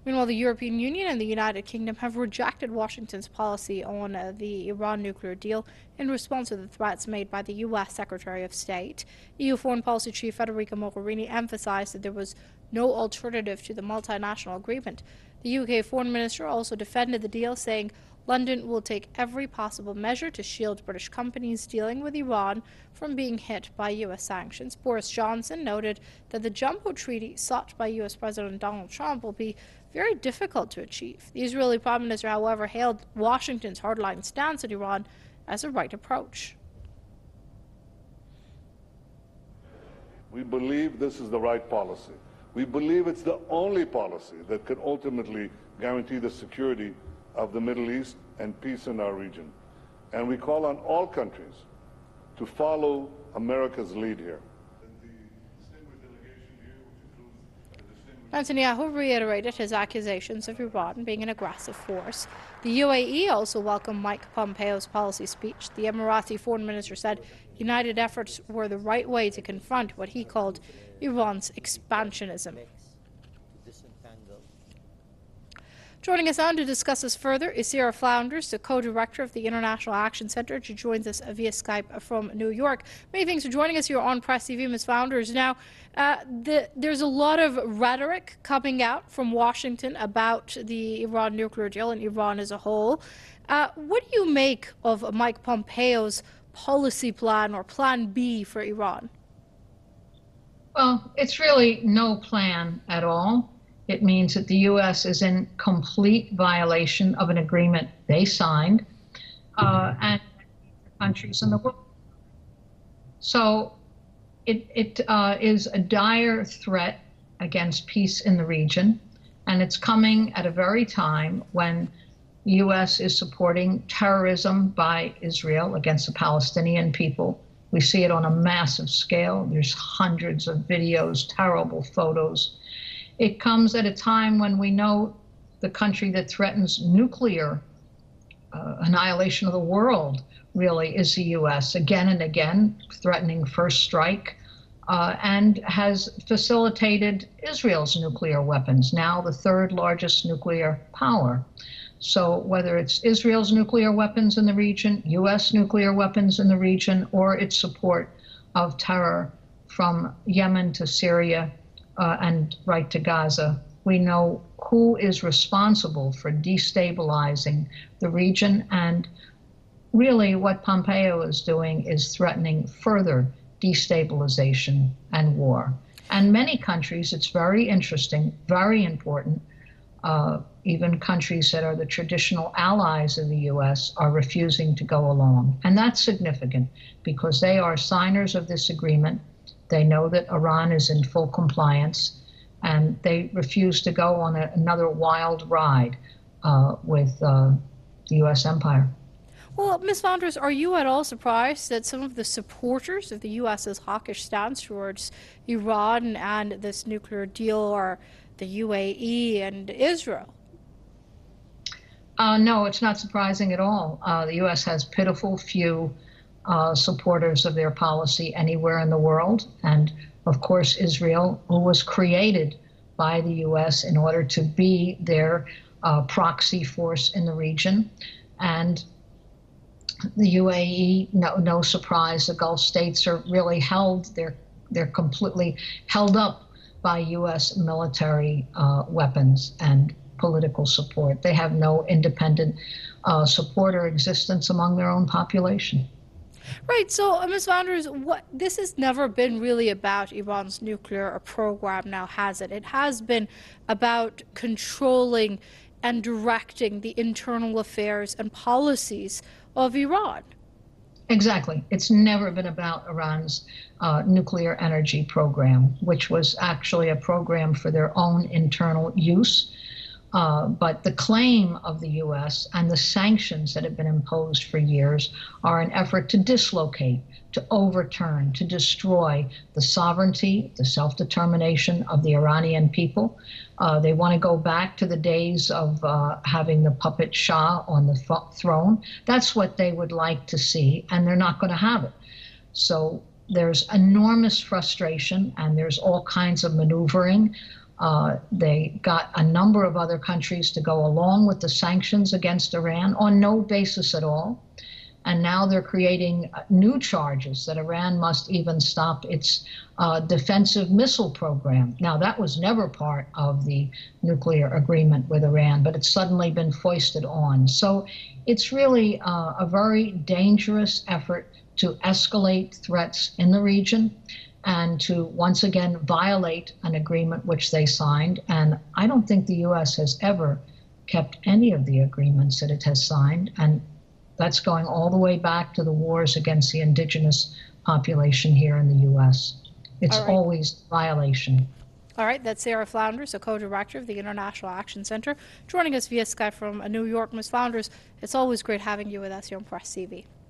Meanwhile, the European Union and the United Kingdom have rejected Washington's policy on the Iran nuclear deal in response to the threats made by the U.S. Secretary of State. EU Foreign Policy Chief Federica Mogherini emphasized that there was no alternative to the multinational agreement. The UK Foreign Minister also defended the deal, saying London will take every possible measure to shield British companies dealing with Iran from being hit by U.S. sanctions. Boris Johnson noted that the jumbo treaty sought by U.S. President Donald Trump will be very difficult to achieve. The Israeli Prime Minister, however, hailed Washington's hardline stance on Iran as a right approach. We believe this is the right policy. We believe it's the only policy that could ultimately guarantee the security of the Middle East and peace in our region. And we call on all countries to follow America's lead here. Netanyahu reiterated his accusations of Iran being an aggressive force. The UAE also welcomed Mike Pompeo's policy speech. The Emirati foreign minister said united efforts were the right way to confront what he called Iran's expansionism. Joining us on to discuss this further is Sarah Flounders, the co-director of the International Action Center. She joins us via Skype from New York. Many thanks for joining us here on Press TV, Ms. Flounders. Now, there's a lot of rhetoric coming out from Washington about the Iran nuclear deal and Iran as a whole. What do you make of Mike Pompeo's policy plan or Plan B for Iran? Well, it's really no plan at all. It means that the U.S. is in complete violation of an agreement they signed, and countries in the world. So it is a dire threat against peace in the region, and it's coming at a very time when the U.S. is supporting terrorism by Israel against the Palestinian people. We see it on a massive scale. There's hundreds of videos, terrible photos. It comes at a time when we know the country that threatens nuclear annihilation of the world really is the U.S. again and again, threatening first strike, and has facilitated Israel's nuclear weapons, now the third largest nuclear power. So whether it's Israel's nuclear weapons in the region, U.S. nuclear weapons in the region, or its support of terror from Yemen to Syria, and right to Gaza, we know who is responsible for destabilizing the region. And really what Pompeo is doing is threatening further destabilization and war. And many countries, it's very interesting, very important, even countries that are the traditional allies of the U.S. are refusing to go along. And that's significant because they are signers of this agreement. They know that Iran is in full compliance, and they refuse to go on another wild ride with the U.S. empire. Well, Ms. Flounders, are you at all surprised that some of the supporters of the U.S.'s hawkish stance towards Iran and this nuclear deal are the UAE and Israel? No, it's not surprising at all. The U.S. has pitiful few supporters of their policy anywhere in the world. And of course, Israel, who was created by the U.S. in order to be their proxy force in the region. And the UAE, no surprise, the Gulf states are really held, they're completely held up by U.S. military weapons and political support. They have no independent support or existence among their own population. Right. So, Ms. Flounders, this has never been really about Iran's nuclear program now, has it? It has been about controlling and directing the internal affairs and policies of Iran. Exactly. It's never been about Iran's nuclear energy program, which was actually a program for their own internal use. But the claim of the U.S. and the sanctions that have been imposed for years are an effort to dislocate, to overturn, to destroy the sovereignty, the self-determination of the Iranian people. They want to go back to the days of having the puppet Shah on the throne. That's what they would like to see, and they're not going to have it. So there's enormous frustration, and there's all kinds of maneuvering They got a number of other countries to go along with the sanctions against Iran on no basis at all. And now they're creating new charges that Iran must even stop its defensive missile program. Now, that was never part of the nuclear agreement with Iran, but it's suddenly been foisted on. So it's really a very dangerous effort to escalate threats in the region and to once again violate an agreement which they signed. And I don't think the U.S. has ever kept any of the agreements that it has signed. And that's going all the way back to the wars against the indigenous population here in the U.S. It's always violation. All right, that's Sarah Flounders, a co-director of the International Action Center, joining us via Skype from New York. Ms. Flounders, it's always great having you with us here on Press TV.